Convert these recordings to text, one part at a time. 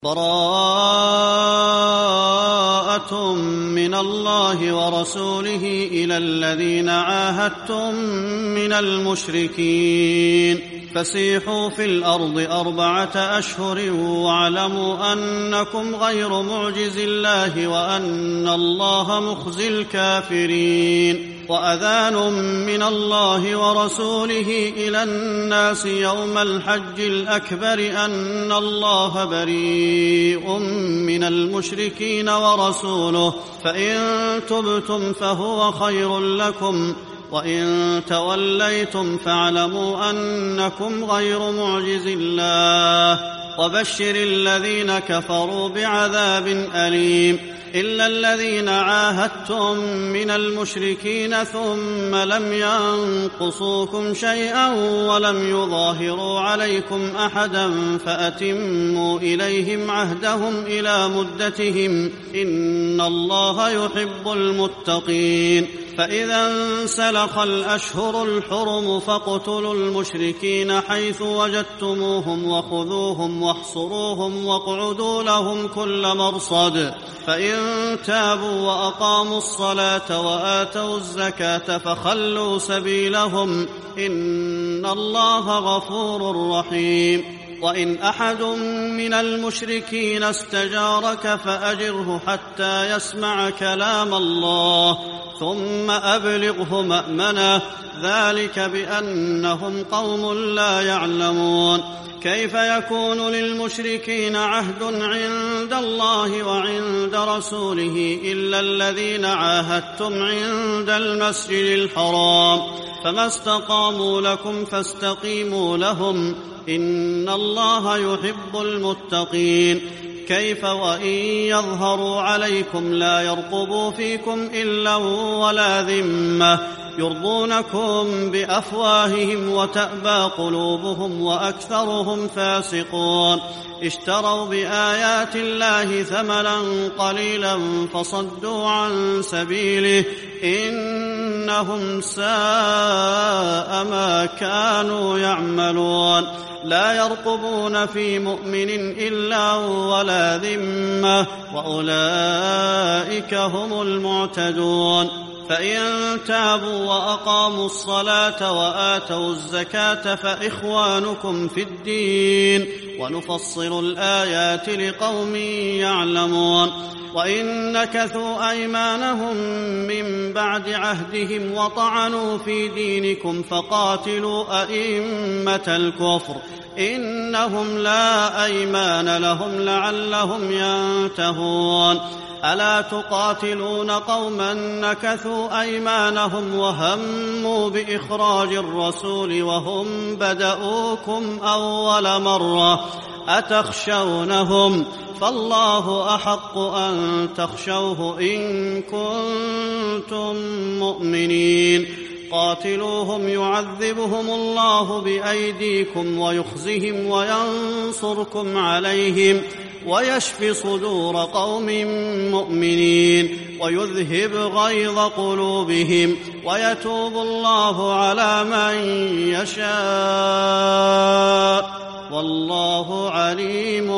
براءة من الله ورسوله إلى الذين عاهدتم من المشركين فسيحوا في الأرض 4 أشهر واعلموا أنكم غير معجز الله وأن الله مخزي الكافرين. وأذان من الله ورسوله إلى الناس يوم الحج الأكبر أن الله بريء من المشركين ورسوله فإن تبتم فهو خير لكم وإن توليتم فاعلموا أنكم غير معجز الله وبشر الذين كفروا بعذاب أليم. إلا الذين عاهدتم من المشركين ثم لم ينقصوكم شيئا ولم يظاهروا عليكم أحدا فأتموا إليهم عهدهم إلى مدتهم إن الله يحب المتقين. فإذا انسلخ الأشهر الحرم فاقتلوا المشركين حيث وجدتموهم وخذوهم واحصروهم واقعدوا لهم كل مرصد فإن تابوا وأقاموا الصلاة وآتوا الزكاة فخلوا سبيلهم إن الله غفور رحيم. وإن أحد من المشركين استجارك فأجره حتى يسمع كلام الله ثم أبلغه مأمنه ذلك بأنهم قوم لا يعلمون. كيف يكون للمشركين عهد عند الله وعند رسوله إلا الذين عاهدتم عند المسجد الحرام فما استقاموا لكم فاستقيموا لهم إن الله يحب المتقين. كيف وإن يظهروا عليكم لا يرقبوا فيكم إلا ولا ذمة يرضونكم بأفواههم وتأبى قلوبهم وأكثرهم فاسقون. اشتروا بآيات الله ثمنا قليلا فصدوا عن سبيله إنهم ساء ما كانوا يعملون. لا يرقبون في مؤمن إلا ولا ذمة وأولئك هم المعتدون. فإن تابوا وأقاموا الصلاة وآتوا الزكاة فإخوانكم في الدين ونفصل الآيات لقوم يعلمون. وإن نكثوا أيمانهم من بعد عهدهم وطعنوا في دينكم فقاتلوا أئمة الكفر إنهم لا أيمان لهم لعلهم ينتهون. ألا تقاتلون قوما نكثوا أيمانهم وهموا بإخراج الرسول وهم بدؤوكم أول مرة أتخشونهم فالله أحق أن تخشوه إن كنتم مؤمنين. قاتلوهم يعذبهم الله بأيديكم ويخزهم وينصركم عليهم ويشفي صدور قوم مؤمنين ويذهب غيظ قلوبهم ويتوب الله على من يشاء والله عليم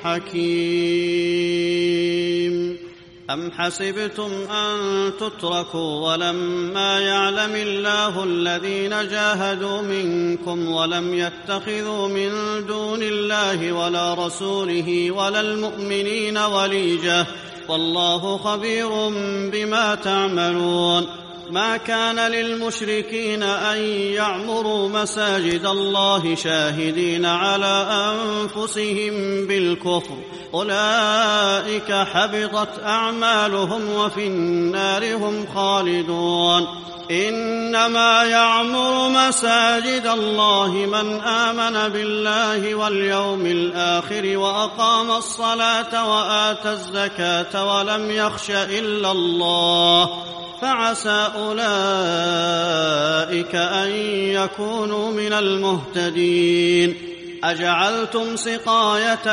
حكيم. أم حسبتم أن تتركوا ولما يعلم الله الذين جاهدوا منكم ولم يتخذوا من دون الله ولا رسوله ولا المؤمنين وليجة والله خبير بما تعملون. ما كان للمشركين أن يعمروا مساجد الله شاهدين على أنفسهم بالكفر أولئك حبطت أعمالهم وفي النار هم خالدون. إنما يعمر مساجد الله من آمن بالله واليوم الآخر وأقام الصلاة وآتى الزكاة ولم يخش إلا الله فعسى أولئك أن يكونوا من المهتدين. أجعلتم سقاية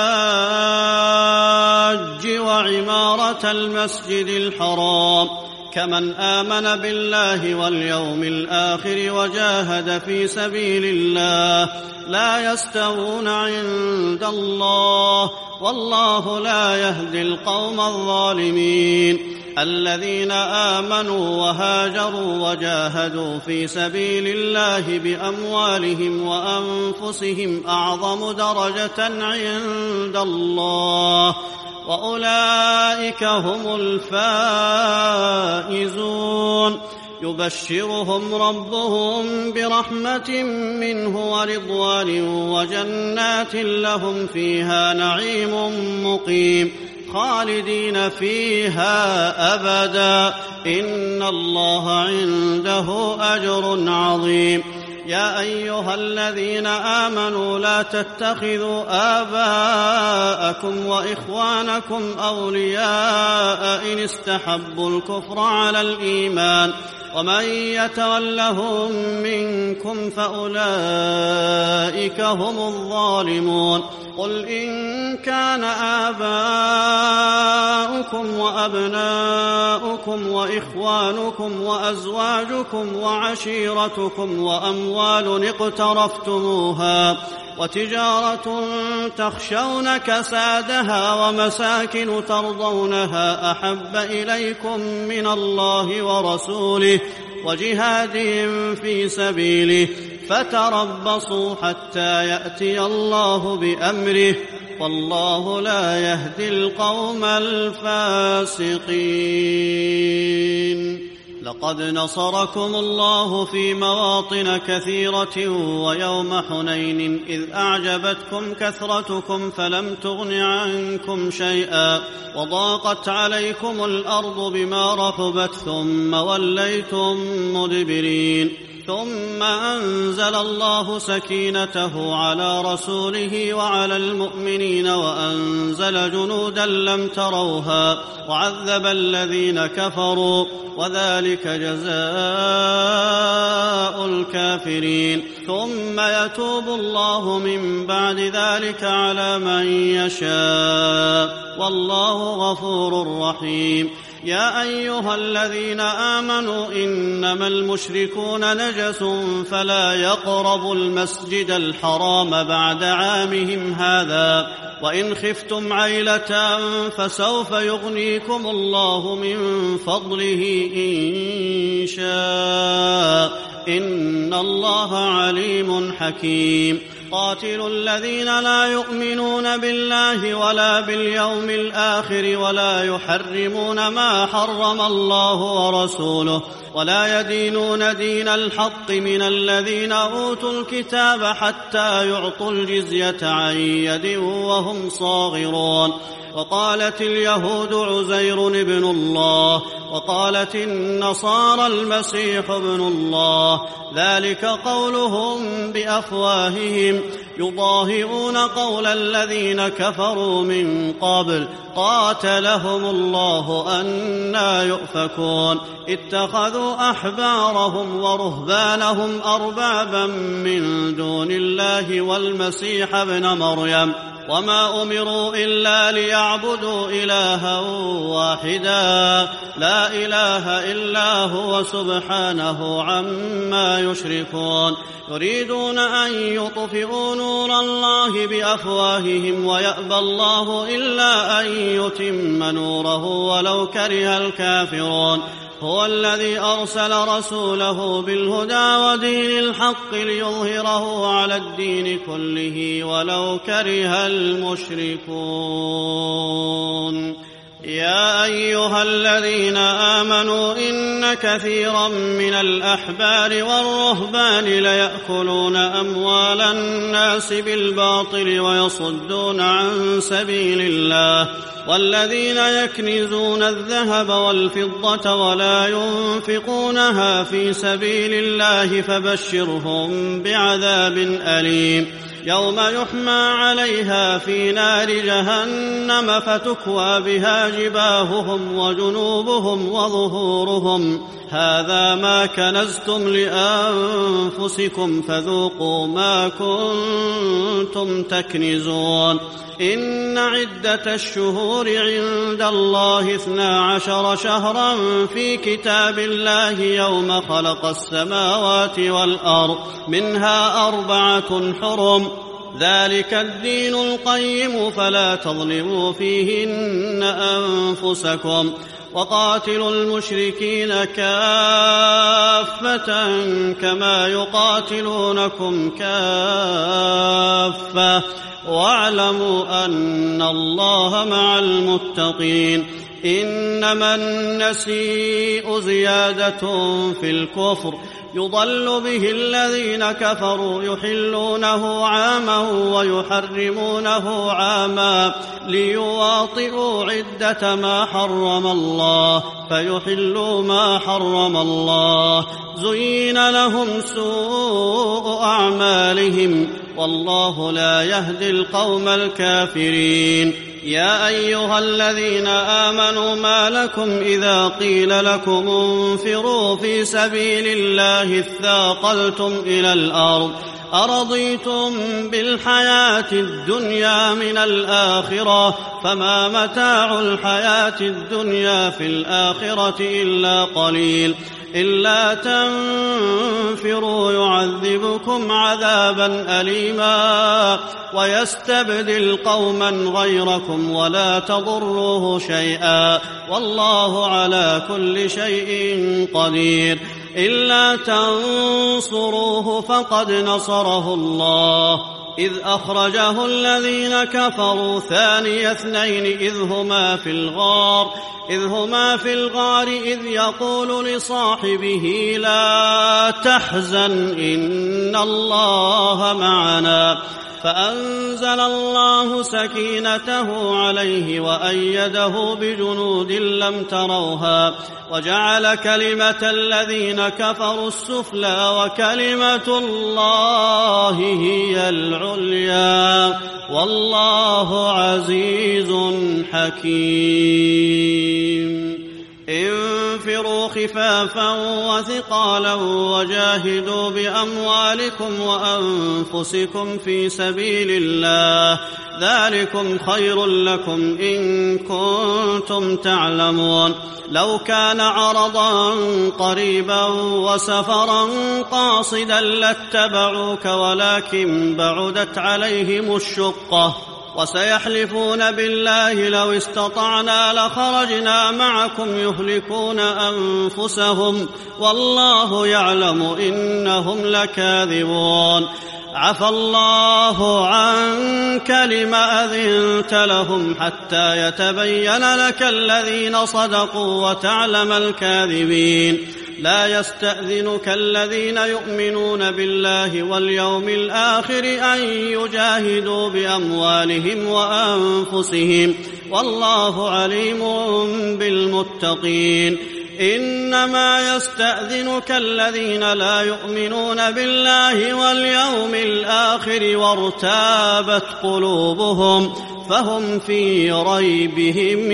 الحاج وعمارة المسجد الحرام كمن آمن بالله واليوم الآخر وجاهد في سبيل الله لا يستوون عند الله والله لا يهدي القوم الظالمين الذين آمنوا وهاجروا وجاهدوا في سبيل الله بأموالهم وأنفسهم أعظم درجة عند الله وأولئك هم الفائزون يبشرهم ربهم برحمة منه ورضوان وجنات لهم فيها نعيم مقيم خالدين فيها أبدا إن الله عنده أجر عظيم يا أيها الذين آمنوا لا تتخذوا آباءكم وإخوانكم أولياء إن استحبوا الكفر على الإيمان ومن يتولهم منكم فأولئك هم الظالمون قل إن كان آباؤكم وأبناؤكم وإخوانكم وأزواجكم وعشيرتكم وأموال اقترفتموها وتجارة تخشون كسادها ومساكن ترضونها أحب إليكم من الله ورسوله وجهاد في سبيله فتربصوا حتى يأتي الله بأمره والله لا يهدي القوم الفاسقين لقد نصركم الله في مواطن كثيرة ويوم حنين إذ أعجبتكم كثرتكم فلم تغن عنكم شيئا وضاقت عليكم الأرض بما رحبت ثم وليتم مدبرين ثم أنزل الله سكينته على رسوله وعلى المؤمنين وأنزل جنودا لم تروها وعذب الذين كفروا وذلك جزاء الكافرين ثم يتوب الله من بعد ذلك على من يشاء والله غفور رحيم يا أيها الذين آمنوا إنما المشركون نجس فلا يقربوا المسجد الحرام بعد عامهم هذا وإن خفتم عيلة فسوف يغنيكم الله من فضله إن شاء إن الله عليم حكيم قاتلوا الذين لا يؤمنون بالله ولا باليوم الآخر ولا يحرمون ما حرم الله ورسوله ولا يدينون دين الحق من الذين أوتوا الكتاب حتى يعطوا الجزية عن يد وهم صاغرون وقالت اليهود عزير ابن الله وقالت النصارى المسيح ابن الله ذلك قولهم بأفواههم يضاهئون قول الذين كفروا من قبل قاتلهم الله أنى يؤفكون اتخذوا أحبارهم ورهبانهم أربابا من دون الله والمسيح ابن مريم وما أمروا إلا ليعبدوا إلها واحدا لا إله إلا هو سبحانه عما يشركون يريدون أن يطفئوا نور الله بأفواههم ويأبى الله إلا أن يتم نوره ولو كره الكافرون هو الذي أرسل رسوله بالهدى ودين الحق ليظهره على الدين كله ولو كره المشركون يا أيها الذين آمنوا إن كثيرا من الأحبار والرهبان ليأكلون أموال الناس بالباطل ويصدون عن سبيل الله والذين يكنزون الذهب والفضة ولا ينفقونها في سبيل الله فبشرهم بعذاب أليم يوم يحمى عليها في نار جهنم فتكوى بها جباههم وجنوبهم وظهورهم هذا ما كنزتم لأنفسكم فذوقوا ما كنتم تكنزون إن عدة الشهور عند الله 12 شهرا في كتاب الله يوم خلق السماوات والأرض منها 4 حرم ذلك الدين القيم فلا تظلموا فيهن أنفسكم وقاتلوا المشركين كافة كما يقاتلونكم كافة واعلموا أن الله مع المتقين إنما النسيء زيادة في الكفر يضل به الذين كفروا يحلونه عاما ويحرمونه عاما ليواطئوا عدة ما حرم الله فيحلوا ما حرم الله زين لهم سوء أعمالهم والله لا يهدي القوم الكافرين يا أيها الذين آمنوا ما لكم إذا قيل لكم انفروا في سبيل الله اثاقلتم إلى الأرض أرضيتم بالحياة الدنيا من الآخرة فما متاع الحياة الدنيا في الآخرة إلا قليل إلا تنفروا يعذبكم عذابا أليما ويستبدل قوما غيركم ولا تضروه شيئا والله على كل شيء قدير إلا تنصروه فقد نصره الله إذ أخرجه الذين كفروا ثاني اثنين إذ هما في الغار إذ يقول لصاحبه لا تحزن إن الله معنا فأنزل الله سكينته عليه وأيده بجنود لم تروها وجعل كلمة الذين كفروا السفلى وكلمة الله هي العليا والله عزيز حكيم انفروا خفافا وثقالا وجاهدوا بأموالكم وأنفسكم في سبيل الله ذلكم خير لكم إن كنتم تعلمون لو كان عرضا قريبا وسفرا قاصدا لاتبعوك ولكن بعدت عليهم الشقة وسيحلفون بالله لو استطعنا لخرجنا معكم يهلكون أنفسهم والله يعلم إنهم لكاذبون عفى الله عنك لم أذنت لهم حتى يتبين لك الذين صدقوا وتعلم الكاذبين لا يستأذنك الذين يؤمنون بالله واليوم الآخر أن يجاهدوا بأموالهم وأنفسهم والله عليم بالمتقين إنما يستأذنك الذين لا يؤمنون بالله واليوم الآخر وارتابت قلوبهم فهم في ريبهم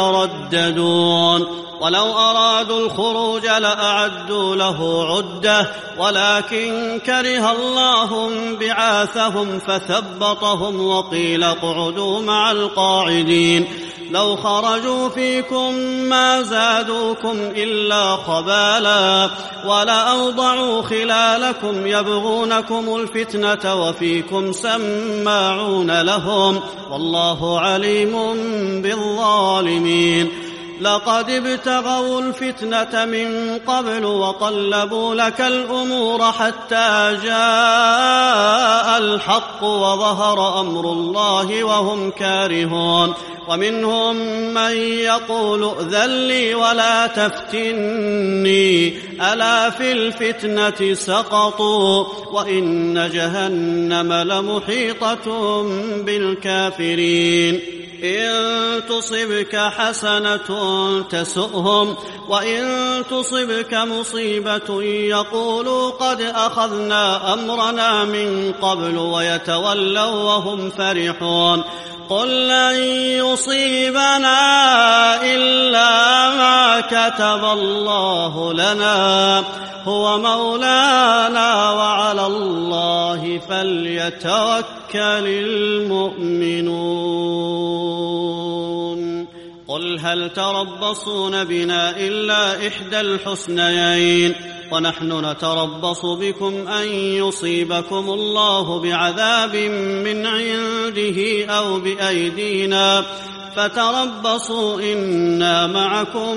يترددون ولو أرادوا الخروج لأعدوا له عدة ولكن كره الله بعاثهم فثبطهم وقيل اقعدوا مع القاعدين لو خرجوا فيكم ما زادوكم إلا خبالا ولأوضعوا خلالكم يبغونكم الفتنة وفيكم سماعون لهم والله عليم بالظالمين لقد ابتغوا الفتنة من قبل وقلبوا لك الأمور حتى جاء الحق وظهر أمر الله وهم كارهون ومنهم من يقول ائذن لي ولا تفتني ألا في الفتنة سقطوا وإن جهنم لمحيطة بالكافرين إن تصبك حسنة تسؤهم، وإن تصبك مصيبة يقولوا قد أخذنا أمرنا من قبل ويتولوا وهم فرحون. قل لن يصيبنا إلا ما كتب الله لنا، هو مولانا وعلى الله فليتوكل المؤمنون. قل هل تربصون بنا إلا إحدى الحسنيين، ونحن نتربص بكم أن يصيبكم الله بعذاب من عنده أو بأيدينا، فتربصوا إنا معكم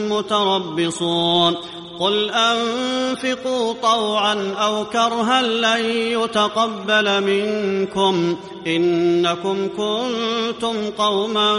متربصون. قل أنفقوا طوعا أو كرها لن يتقبل منكم إنكم كنتم قوما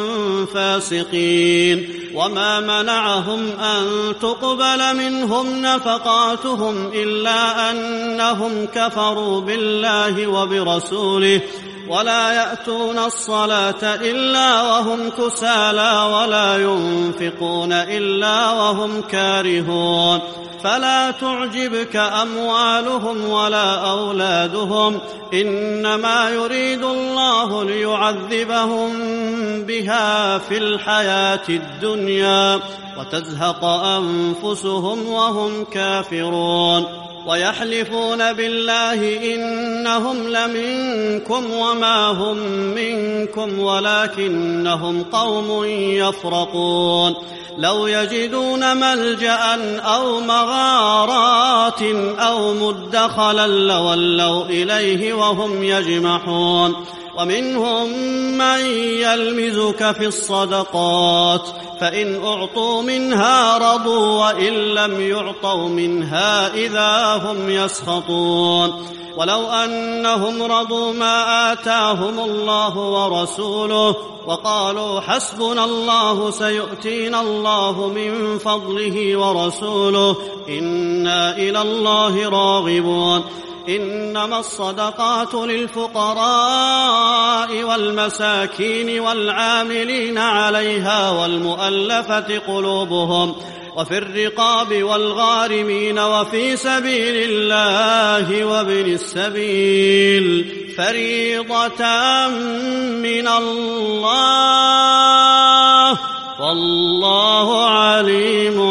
فاسقين. وما منعهم أن تقبل منهم نفقاتهم إلا أنهم كفروا بالله وبرسوله، ولا يأتون الصلاة إلا وهم كسالى ولا ينفقون إلا وهم كارهون. فلا تعجبك أموالهم ولا أولادهم، إنما يريد الله ليعذبهم بها في الحياة الدنيا وتزهق أنفسهم وهم كافرون. ويحلفون بالله إنهم لمنكم وما هم منكم ولكنهم قوم يفرقون. لو يجدون ملجأ أو مغارات أو مدخلا لولوا إليه وهم يجمحون. ومنهم من يلمزك في الصدقات، فإن أعطوا منها رضوا وإن لم يعطوا منها إذا هم يسخطون. ولو أنهم رضوا ما آتاهم الله ورسوله وقالوا حسبنا الله سيؤتينا الله من فضله ورسوله إنا إلى الله راغبون. إنما الصدقات للفقراء والمساكين والعاملين عليها والمؤلفة قلوبهم وفي الرقاب والغارمين وفي سبيل الله وابن السبيل فريضة من الله والله عليم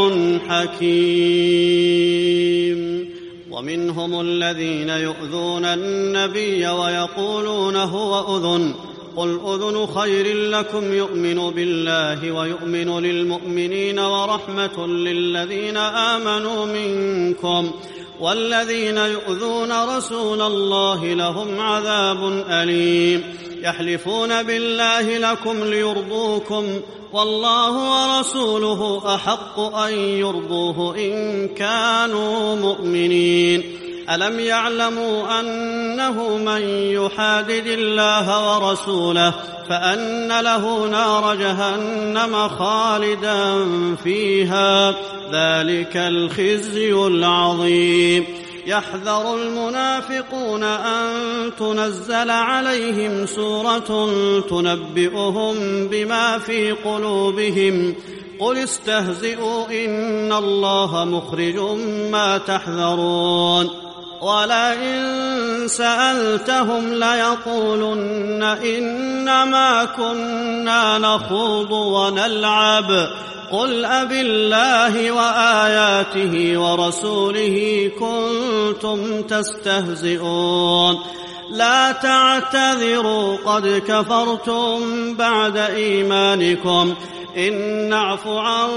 حكيم. ومنهم الذين يؤذون النبي ويقولون هو أذن، قل أذن خير لكم يؤمن بالله ويؤمن للمؤمنين ورحمة للذين آمنوا منكم، والذين يؤذون رسول الله لهم عذاب أليم. يحلفون بالله لكم ليرضوكم والله ورسوله أحق أن يرضوه إن كانوا مؤمنين. ألم يعلموا أنه من يحادد الله ورسوله فأن له نار جهنم خالدا فيها، ذلك الخزي العظيم. يحذر المنافقون أن تنزل عليهم سورة تنبئهم بما في قلوبهم، قل استهزئوا إن الله مخرج ما تحذرون. ولئن سألتهم ليقولن إنما كنا نخوض ونلعب، قل أبالله وآياته ورسوله كنتم تستهزئون. لا تعتذروا قد كفرتم بعد إيمانكم، إن نعف عن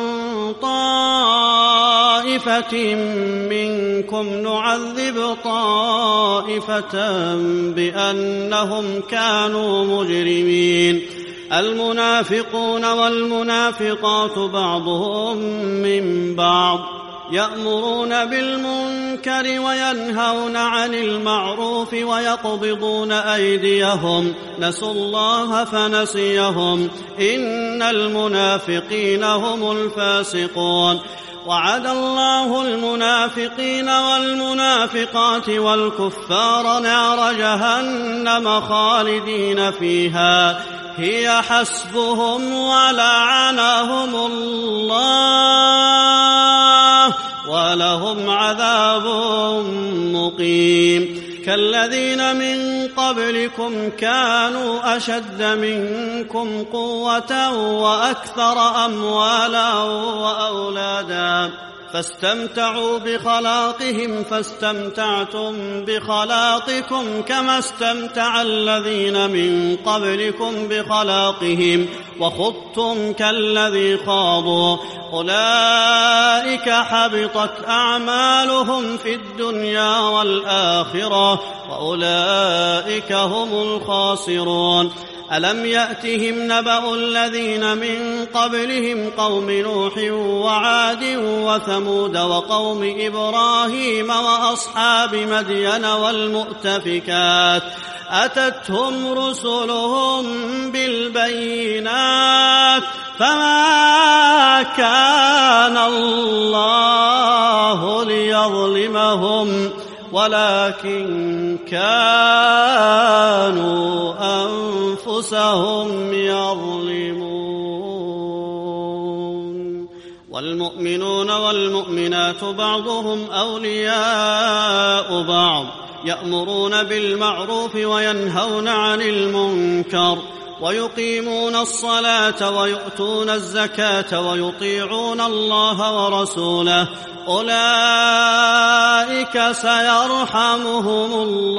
طائفة منكم نعذب طائفة بأنهم كانوا مجرمين. المنافقون والمنافقات بعضهم من بعض، يأمرون بالمنكر وينهون عن المعروف ويقبضون أيديهم، نسوا الله فنسيهم، إن المنافقين هم الفاسقون. وعد الله المنافقين والمنافقات والكفار نار جهنم خالدين فيها هي حسبهم ولعنهم الله ولهم عذاب مقيم كالذين من قبلكم كانوا أشد منكم قوة وأكثر أموالا وأولادا فاستمتعوا بخلاقهم فاستمتعتم بخلاقكم كما استمتع الذين من قبلكم بخلاقهم وخضتم كالذي خاضوا أولئك حبطت أعمالهم في الدنيا والآخرة وأولئك هم الخاسرون ألم يأتهم نبأ الذين من قبلهم قوم نوح وعاد وثمود وقوم إبراهيم وأصحاب مدين والمؤتفكات أتتهم رسلهم بالبينات فما كان الله ليظلمهم ولكن كانوا أنفسهم يظلمون والمؤمنون والمؤمنات بعضهم أولياء بعض يأمرون بالمعروف وينهون عن المنكر ويقيمون الصلاة ويؤتون الزكاة ويطيعون الله ورسوله أولئك سيرحمهم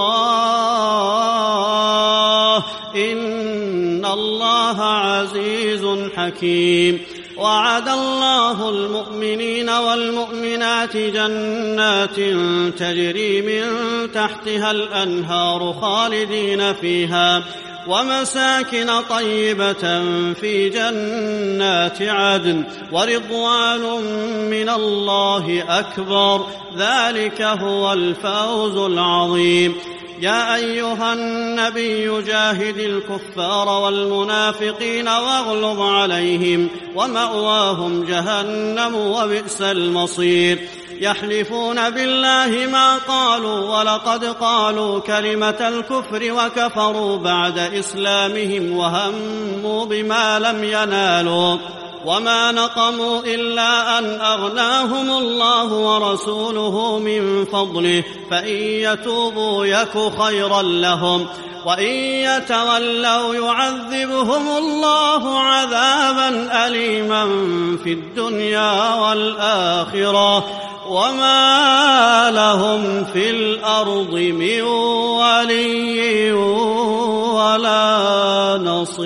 الله إن الله عزيز حكيم وعد الله المؤمنين والمؤمنات جنات تجري من تحتها الأنهار خالدين فيها ومساكن طيبة في جنات عدن ورضوان من الله أكبر ذلك هو الفوز العظيم يا أيها النبي جاهد الكفار والمنافقين واغلظ عليهم ومأواهم جهنم وبئس المصير يحلفون بالله ما قالوا ولقد قالوا كلمة الكفر وكفروا بعد إسلامهم وهموا بما لم ينالوا وما نقموا إلا أن أغناهم الله ورسوله من فضله فإن يتوبوا يك خيرا لهم وإن يتولوا يعذبهم الله عذابا أليما في الدنيا والآخرة وما لهم في الأرض من ولي ولا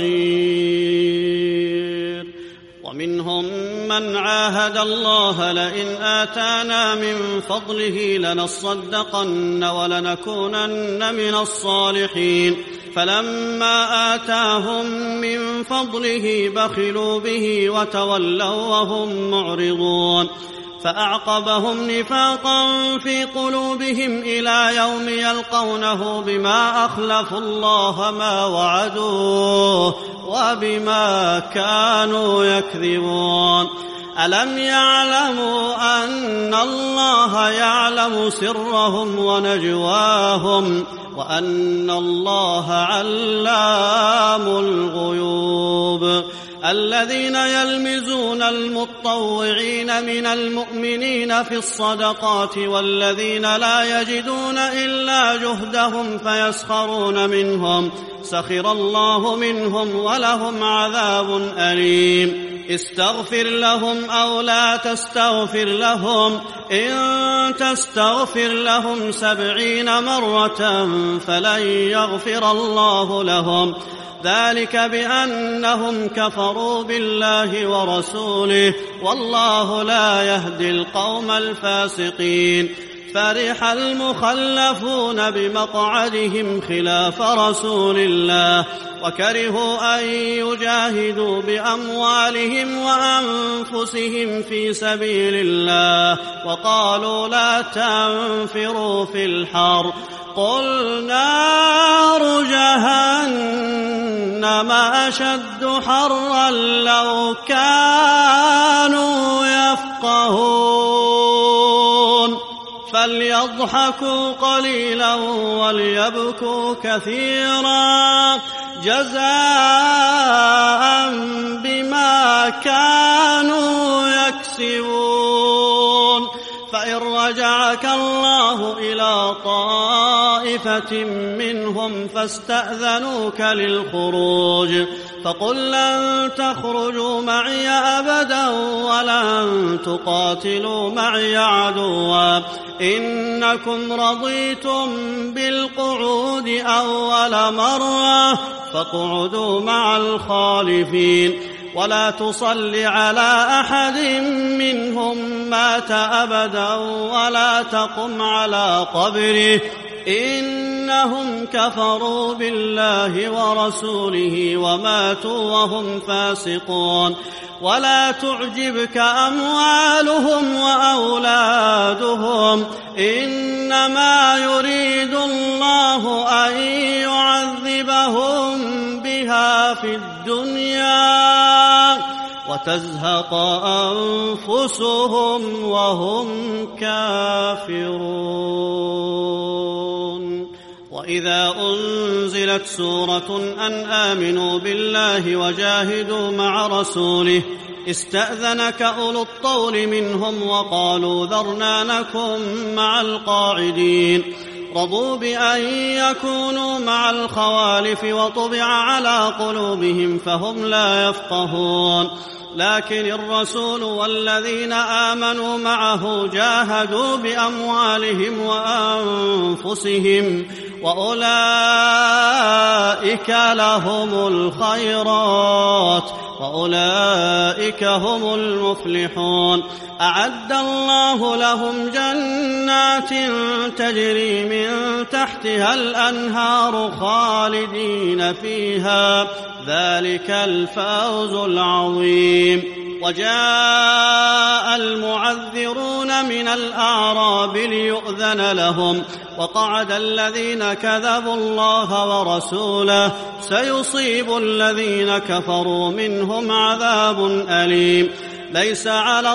نصير ومنهم من عاهد الله لئن آتانا من فضله لنصدقن ولنكونن من الصالحين فلما آتاهم من فضله بخلوا به وتولوا وهم معرضون فأعقبهم نفاقا في قلوبهم إلى يوم يلقونه بما أخلفوا الله ما وعدوه وبما كانوا يكذبون ألم يعلموا أن الله يعلم سرهم ونجواهم وأن الله علام الغيوب الذين يلمزون المطوعين من المؤمنين في الصدقات والذين لا يجدون إلا جهدهم فيسخرون منهم سخر الله منهم ولهم عذاب أليم استغفر لهم أو لا تستغفر لهم إن تستغفر لهم 70 مرة فلن يغفر الله لهم ذلك بأنهم كفروا بالله ورسوله والله لا يهدي القوم الفاسقين فرح المخلفون بمقعدهم خلاف رسول الله وكرهوا أن يجاهدوا بأموالهم وأنفسهم في سبيل الله وقالوا لا تنفروا في الحر قل نار جهنم أشد حرا لو كانوا يفقهون فليضحكوا قليلا وليبكوا كثيرا جزاء بما كانوا يكسبون فإن رجعك الله إلى طائفة منهم فاستأذنوك للخروج فقل لن تخرجوا معي أبدا ولن تقاتلوا معي عدوا إنكم رضيتم بالقعود أول مرة فاقعدوا مع الخالفين ولا تصل على أحد منهم مات أبدا ولا تقم على قبره إنهم كفروا بالله ورسوله وماتوا وهم فاسقون ولا تعجبك أموالهم وأولادهم إنما يريد الله أن يعذبهم بها في الدنيا وتزهق أنفسهم وهم كافرون وإذا أنزلت سورة أن آمنوا بالله وجاهدوا مع رسوله استأذنك أولو الطول منهم وقالوا ذرنا نكن مع القاعدين رضوا بأن يكونوا مع الخوالف وطبع على قلوبهم فهم لا يفقهون لكن الرسول والذين آمنوا معه جاهدوا بأموالهم وأنفسهم وأولئك لهم الخيرات وأولئك هم المفلحون أعد الله لهم جنات تجري من تحتها الأنهار خالدين فيها ذلك الفوز العظيم وجاء المعذرون من الأعراب ليؤذن لهم وقعد الذين كذبوا الله ورسوله سيصيب الذين كفروا منهم عذاب أليم ليس على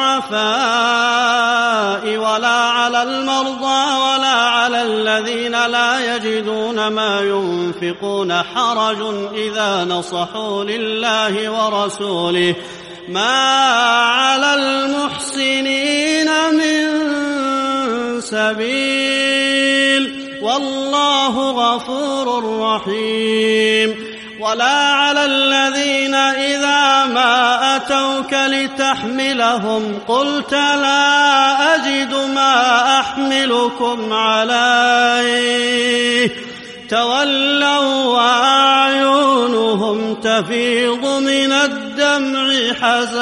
الضعفاء ولا على المرضى ولا على الذين لا يجدون ما ينفقون حرج إذا نصحوا لله ورسوله ما على المحسنين من سبيل والله غفور رحيم ولا على الذين إذا ما أتوك لتحملهم قلت لا أجد ما أحملكم عليه تولوا وأعينهم تفيض من الدمع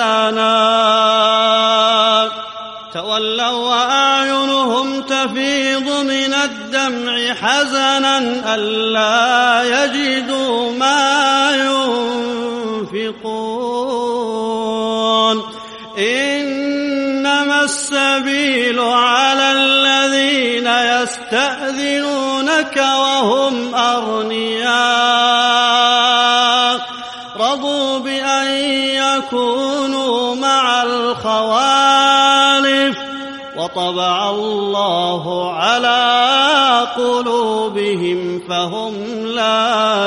حزنا ألا يجدوا ما ينفقون إنما السبيل على الذين يستأذنونك وهم أغنياء رضوا بأن يكونوا مع الخوالف وطبع الله على قلوبهم فهم لا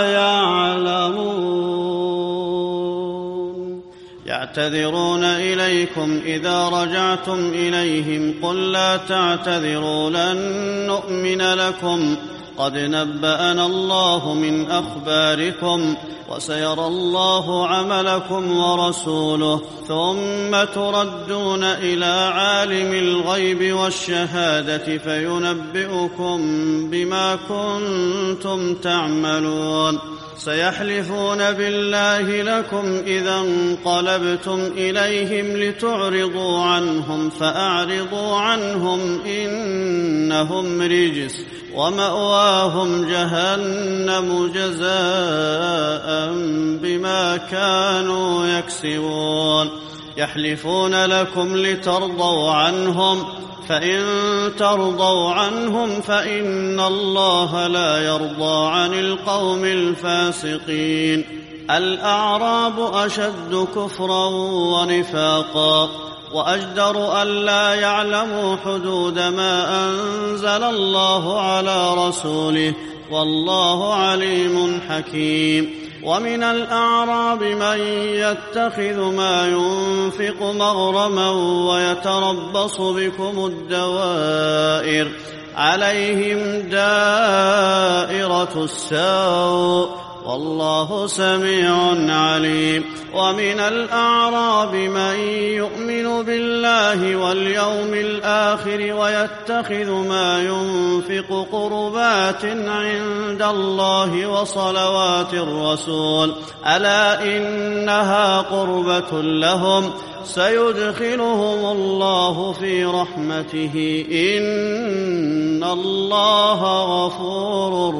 يعلمون يعتذرون إليكم إذا رجعتم إليهم قل لا تعتذروا لن نؤمن لكم قد نبأنا الله من أخباركم وسيرى الله عملكم ورسوله ثم تردون إلى عالم الغيب والشهادة فينبئكم بما كنتم تعملون سيحلفون بالله لكم إذا انقلبتم إليهم لتعرضوا عنهم فأعرضوا عنهم إنهم رجس ومأواهم جهنم جزاء بما كانوا يكسبون يحلفون لكم لترضوا عنهم، فإن ترضوا عنهم فإن الله لا يرضى عن القوم الفاسقين. الأعراب أشد كفرا ونفاقا وأجدر ألا يعلموا حدود ما أنزل الله على رسوله، والله عليم حكيم. ومن الأعراب من يتخذ ما ينفق مغرما ويتربص بكم الدوائر، عليهم دائرة السوء، والله سميع عليم. ومن الأعراب من يؤمن بالله واليوم الآخر ويتخذ ما ينفق قربات عند الله وصلوات الرسول، ألا إنها قربة لهم، سيدخلهم الله في رحمته، إن الله غفور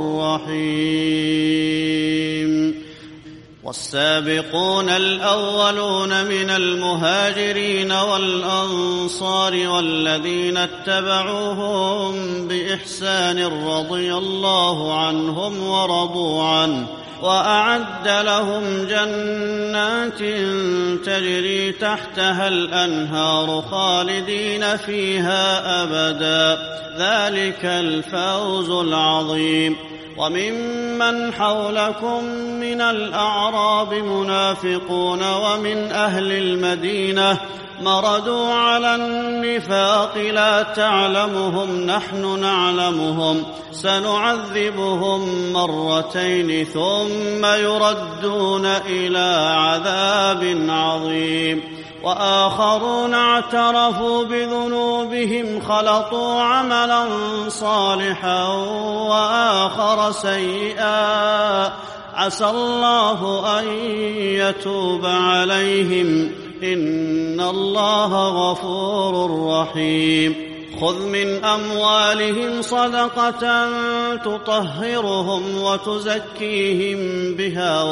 رحيم. والسابقون الأولون من المهاجرين والأنصار والذين اتبعوهم بإحسان رضي الله عنهم ورضوا عنه، وأعد لهم جنات تجري تحتها الأنهار خالدين فيها أبدا، ذلك الفوز العظيم. وممن حولكم من الأعراب منافقون ومن أهل المدينة مردوا على النفاق لا تعلمهم نحن نعلمهم، سنعذبهم مرتين ثم يردون إلى عذاب عظيم. وآخرون اعترفوا بذنوبهم خلطوا عملا صالحا وآخر سيئا، عسى الله أن يتوب عليهم، إن الله غفور رحيم. خذ من أموالهم صدقة تطهرهم وتزكيهم بها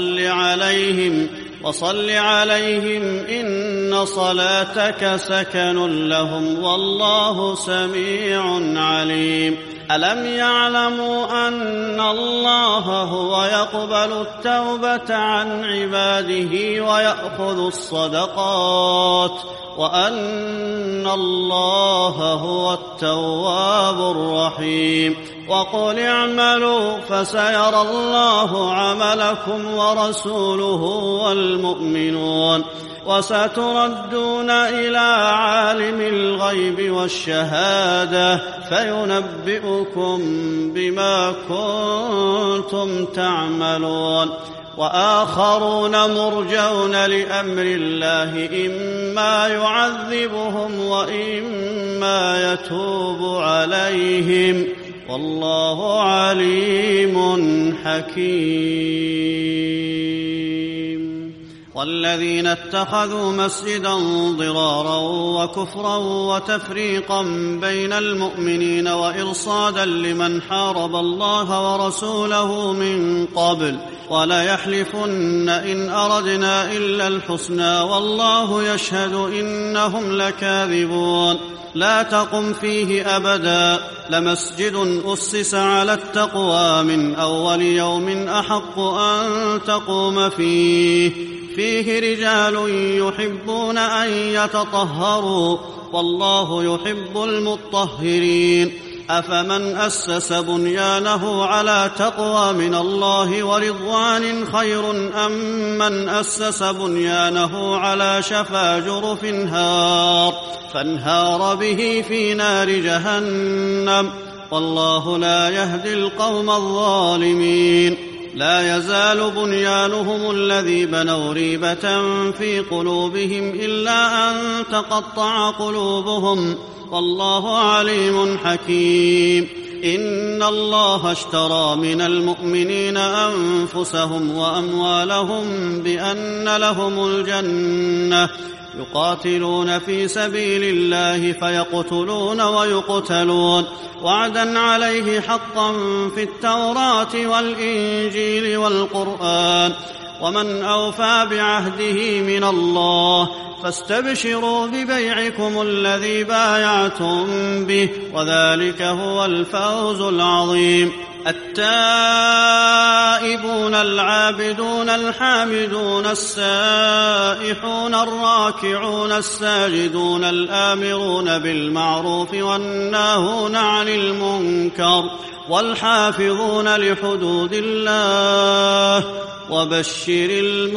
وصل عليهم إن صلاتك سكن لهم، والله سميع عليم. ألم يعلموا أن الله هو يقبل التوبة عن عباده ويأخذ الصدقات، وأن الله هو التواب الرحيم. وقل اعملوا فسيرى الله عملكم ورسوله والمؤمنون، وستردون إلى عالم الغيب والشهادة فينبئكم بما كنتم تعملون. وآخرون مرجون لأمر الله، إما يعذبهم وإما يتوب عليهم، والله عليم حكيم. والذين اتخذوا مسجدا ضرارا وكفرا وتفريقا بين المؤمنين وإرصادا لمن حارب الله ورسوله من قبل وليحلفن إن أردنا إلا الحسنى والله يشهد إنهم لكاذبون. لا تقم فيه أبدا، لمسجد أسس على التقوى من أول يوم أحق أن تقوم فيه رجال يحبون أن يتطهروا، والله يحب المطهرين. أفمن أسس بنيانه على تقوى من الله ورضوان خير أم من أسس بنيانه على شفا جرف فانهار به في نار جهنم، والله لا يهدي القوم الظالمين. لا يزال بنيانهم الذي بنوا ريبة في قلوبهم إلا أن تقطع قلوبهم، والله عليم حكيم. إن الله اشترى من المؤمنين أنفسهم وأموالهم بأن لهم الجنة، يقاتلون في سبيل الله فيقتلون ويقتلون، وعدا عليه حقا في التوراة والإنجيل والقرآن، ومن أوفى بعهده من الله فاستبشروا ببيعكم الذي بايعتم به وذلك هو الفوز العظيم. التائبون العابدون الحامدون السائحون الراكعون الساجدون الآمرون بالمعروف والناهون عن المنكر والحافظون لحدود الله وبشر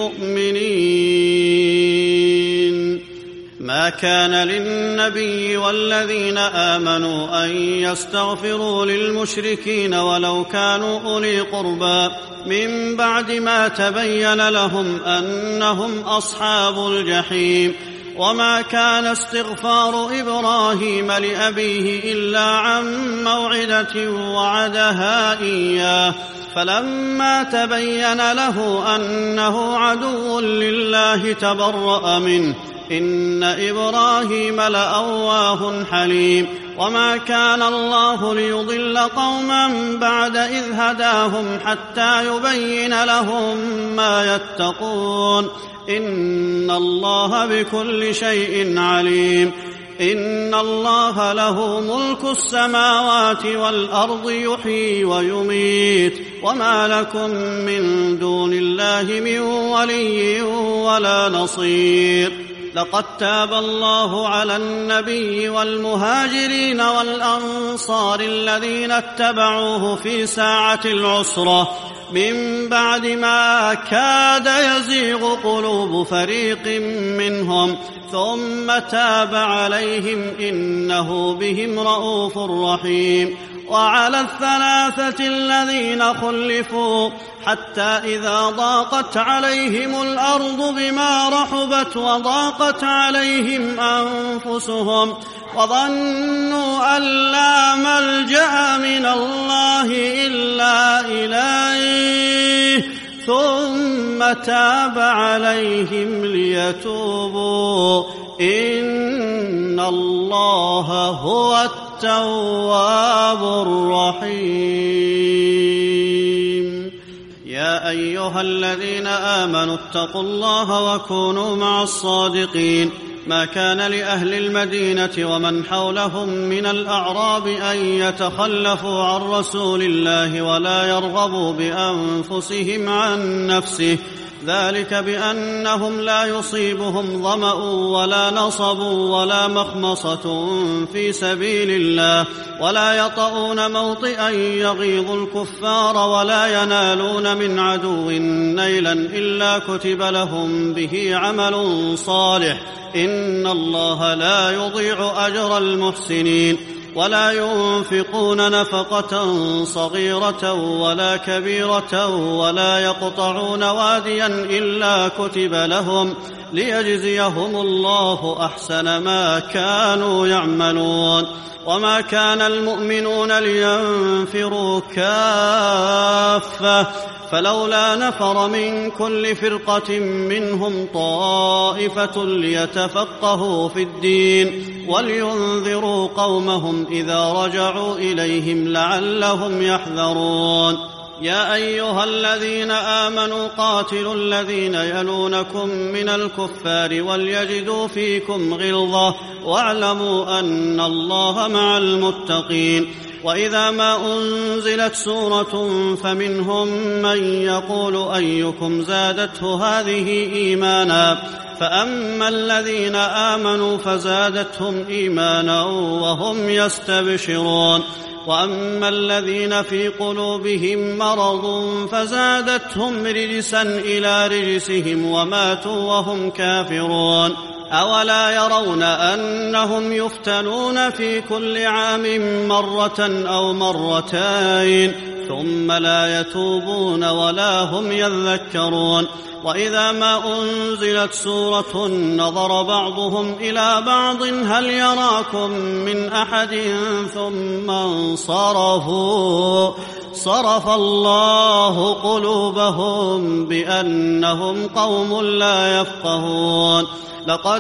المؤمنين. ما كان للنبي والذين آمنوا أن يستغفروا للمشركين ولو كانوا أولي قربى من بعد ما تبين لهم أنهم أصحاب الجحيم. وما كان استغفار إبراهيم لأبيه إلا عن موعدة وعدها إياه فلما تبين له أنه عدو لله تبرأ منه إن إبراهيم لأواه حليم. وما كان الله ليضل قوما بعد إذ هداهم حتى يبين لهم ما يتقون إن الله بكل شيء عليم. إن الله له ملك السماوات والأرض يحيي ويميت وما لكم من دون الله من ولي ولا نصير. لقد تاب الله على النبي والمهاجرين والأنصار الذين اتبعوه في ساعة العسرة من بعد ما كاد يزيغ قلوب فريق منهم ثم تاب عليهم إنه بهم رءوف رحيم. وعلى الثلاثة الذين خلفوا حتى إذا ضاقت عليهم الأرض بما رحبت وضاقت عليهم أنفسهم وظنوا أن لا ملجأ من الله إلا إليه ثم تاب عليهم ليتوبوا إن الله هو التواب الرحيم. يا أيها الذين آمنوا اتقوا الله وكونوا مع الصادقين. ما كان لأهل المدينة ومن حولهم من الأعراب أن يتخلفوا عن رسول الله ولا يرغبوا بأنفسهم عن نفسه ذلك بأنهم لا يصيبهم ظمأ ولا نصب ولا مخمصة في سبيل الله ولا يطؤون موطئا يغيظ الكفار ولا ينالون من عدو نيلا إلا كتب لهم به عمل صالح إن الله لا يضيع أجر المحسنين. ولا ينفقون نفقة صغيرة ولا كبيرة ولا يقطعون واديا إلا كتب لهم ليجزيهم الله أحسن ما كانوا يعملون. وما كان المؤمنون لينفروا كافة فلولا نفر من كل فرقة منهم طائفة ليتفقهوا في الدين ولينذروا قومهم إذا رجعوا إليهم لعلهم يحذرون. يا أيها الذين آمنوا قاتلوا الذين يلونكم من الكفار وليجدوا فيكم غلظة واعلموا أن الله مع المتقين. وإذا ما أنزلت سورة فمنهم من يقول أيكم زادته هذه إيمانا فأما الذين آمنوا فزادتهم إيمانا وهم يستبشرون وأما الذين في قلوبهم مرض فزادتهم رجسا إلى رجسهم وماتوا وهم كافرون. أولا يرون أنهم يفتنون في كل عام مرة أو مرتين ثم لا يتوبون ولا هم يذكرون. وإذا ما أنزلت سورة نظر بعضهم إلى بعض هل يراكم من أحد ثم انصرفوا صرف الله قلوبهم بأنهم قوم لا يفقهون. لقد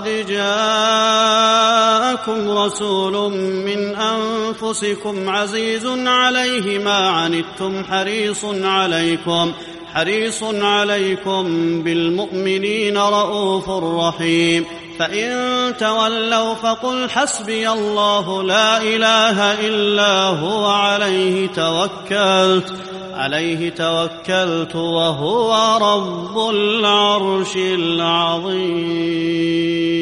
جاءكم رسول من أنفسكم عزيز عليه ما عنتم حريص عليكم بالمؤمنين رءوف رحيم فإن تولوا فقل حسبي الله لا إله إلا هو عليه توكلت وهو رب العرش العظيم.